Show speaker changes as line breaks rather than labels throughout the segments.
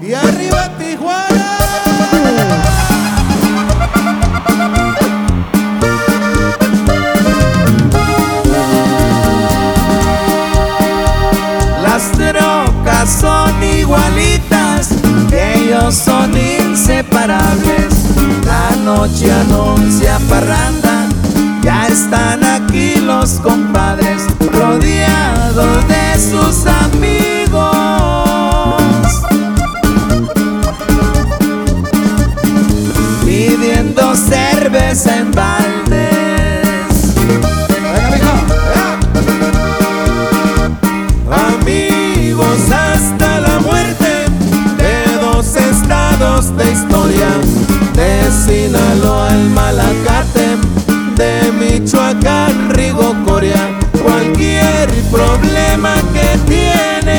Y arriba Tijuana.
Las trocas son igualitas, ellos son inseparables. La noche anuncia parranda, ya están aquí los compadres, rodeados de sus amigos, pidiendo cerveza en baldes. Amigos hasta la muerte, de dos estados de historia, de Sinaloa al Malacate, de Michoacán, Rigo, Coria. Cualquier problema que tiene,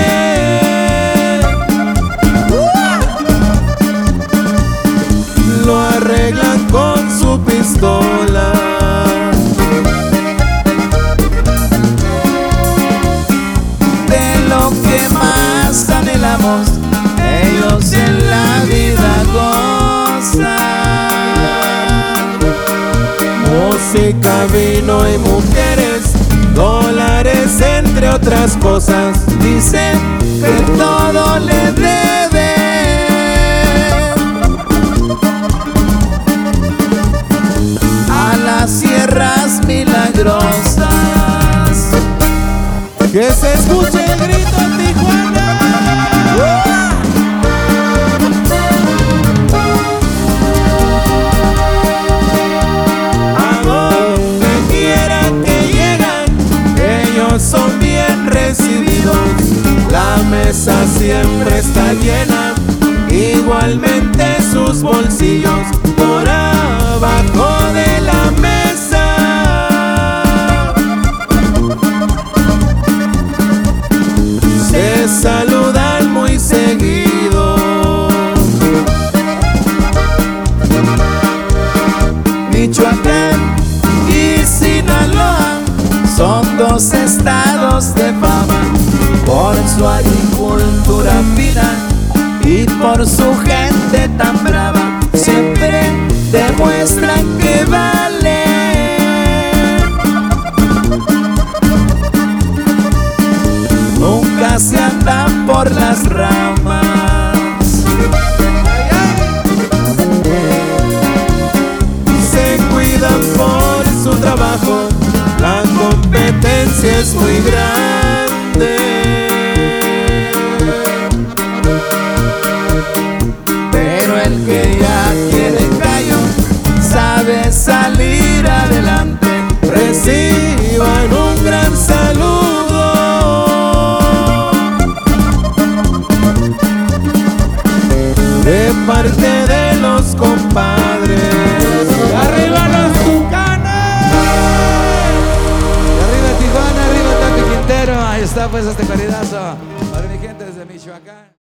lo arreglan con su pistola. De lo que más anhelamos, ellos en la vida gozan. Música, vino y mujeres, dólares entre otras cosas. Dicen que todo le deben a las sierras milagrosas.
Que se escuche el grito en Tijuana.
A donde quiera que llegan, ellos son bien recibidos. La mesa siempre está llena, igualmente sus bolsillos por abajo de la mesa. Se saludan muy seguido. Michoacán y Sinaloa son dos estados de fama por su agricultura fina y por su gente tan brava. Siempre demuestran que valen. Nunca se andan por las ramas. Se cuidan por su trabajo, la competencia es muy grande. Pero el que ya quiere callo sabe salir adelante. Reciban un gran saludo de parte de los compadres.
¡Arriba los Tucanes!
Y arriba Tijuana, arriba Taco Quintero. Ahí está pues este caridazo para mi gente desde Michoacán.